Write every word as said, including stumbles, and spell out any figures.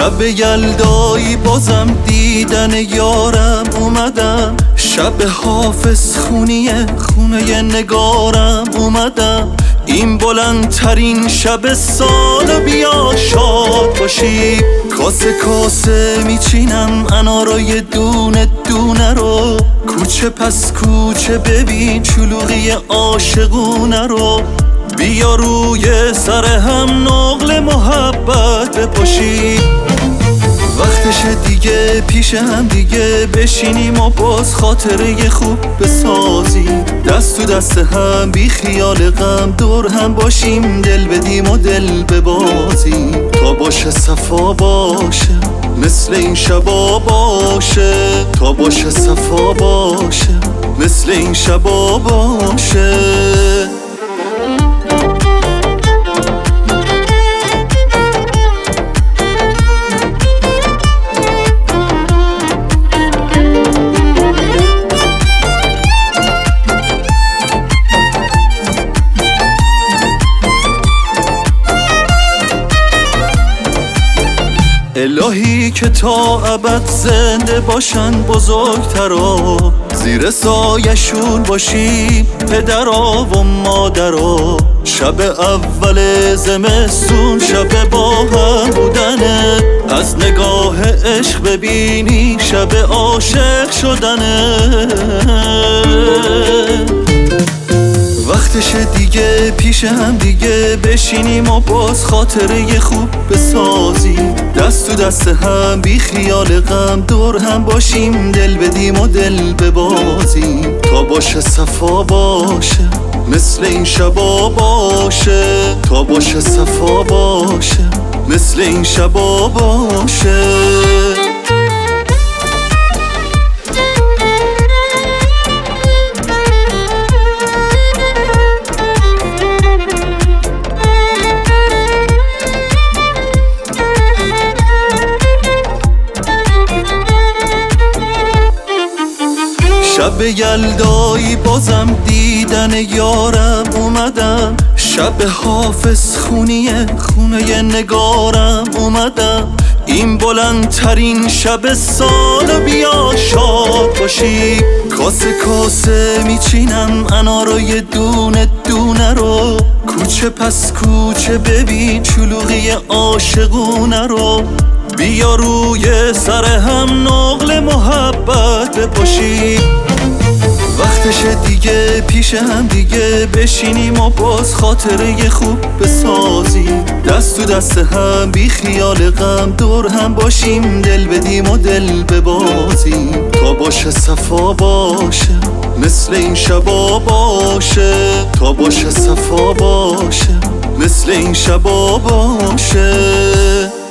شب یلدایی بازم دیدن یارم اومدم، شب حافظ خونیه خونه نگارم اومدم. این بلندترین شب سال بیا شاد باشی، کاسه کاسه میچینم انارای دونه دونه رو، کوچه پس کوچه ببین چلوغی عاشقونه رو. بیا روی سر هم نقل محبت بپاشی، وقتش دیگه پیش هم دیگه بشینیم و باز خاطره خوب بسازیم، دست تو دست هم بی خیال غم دور هم باشیم، دل بدیم و دل ببازیم تا باشه صفا باشه مثل این شبا باشه، تا باشه صفا باشه مثل این شبا باشه. الهی که تا ابد زنده باشن بزرگترا، زیر سایشون باشیم پدرا و مادرا. شب اول زمستون شب با هم بودنه، از نگاه عشق ببینی شب عاشق شدنه. وقتش دیگه پیش هم دیگه بشینیم و باز خاطره خوب بسازیم، دست تو دست هم بی خیال غم دور هم باشیم، دل بدیم و دل ببازیم تا باشه صفا باشه مثل این شبا باشه، تا باشه صفا باشه مثل این شبا باشه. شب یلدایی بازم دیدن یارم اومدم، شب حافظ خونیه خونه نگارم اومدم. این بلندترین شب سال بیا شاد باشی، کاسه کاسه میچینم انارای دونه دونه رو، کوچه پس کوچه ببین چلوغی عاشقونه رو. بیا روی سر هم نقل محبت بپاشی، وقتش دیگه پیش هم دیگه بشینیم و باز خاطره خوب بسازیم، دست تو دست هم بی خیال غم دور هم باشیم، دل بدیم و دل ببازیم تا باشه صفا باشه مثل این شبا باشه، تا باشه صفا باشه مثل این شبا باشه.